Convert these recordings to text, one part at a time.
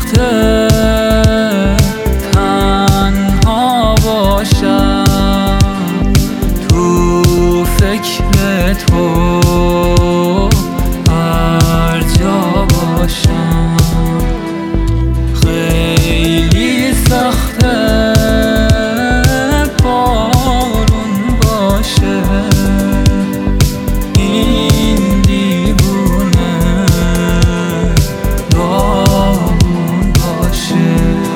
سخته تنها باشم، تو فکر تو هر جا باشم. خیلی سخته بارون باشه، این دیوونه داغون باشه.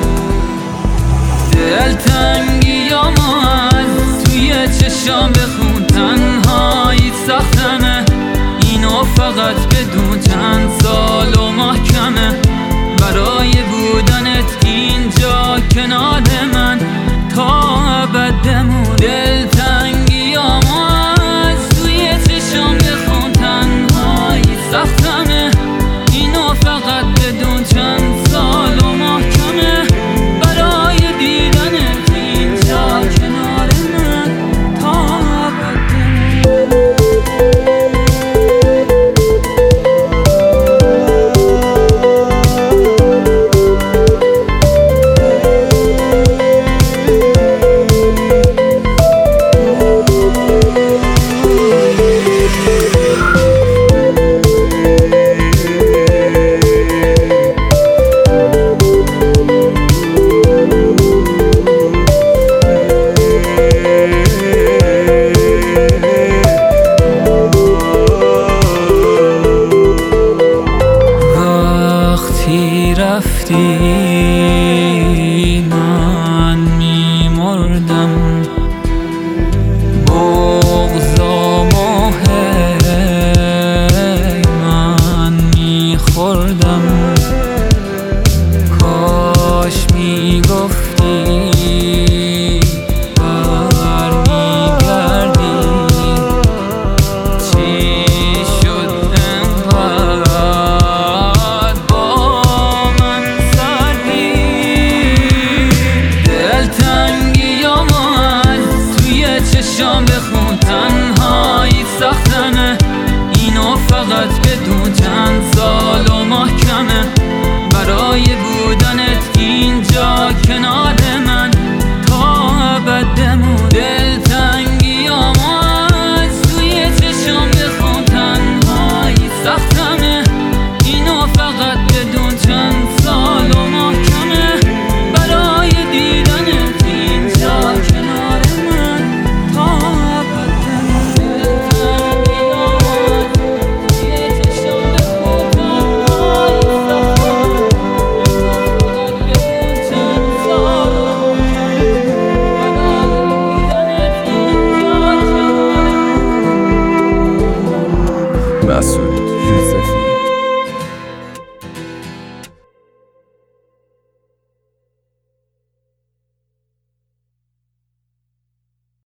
دلتنگیامو از توی چشام بخون، تنهایی سختمه اینو فقط بدون. چند سال و محکمه برای بودنت اینجا کنار من تا ابد بمون. دلتنگیامو از توی چشام بخون، تنهایی سختمه اینو فقط بدون. چند سال و محکمه برای دیدنت اینجا کنار من تا ابد بمون. رفتی من میمردم، بغضامو هی من میخوردم. کاش میگفتی برمیگردی، چی شد انقدر با من سردی. دلتنگیامو از توی چشام بخون، تنهایی سختمه اینو فقط بدون. چند سال و محکمه برای بودنت اینجا کنار من تا ابد بمون. دلتنگیامو از توی چشام بخون، تنهایی سختمه اینو فقط بدون. چند سال و محکمه برای دیدنت اینجا کنار من تا ابد بمون. دلتنگیامو از توی چشام بخون، تنهایی مسعود یوسفی.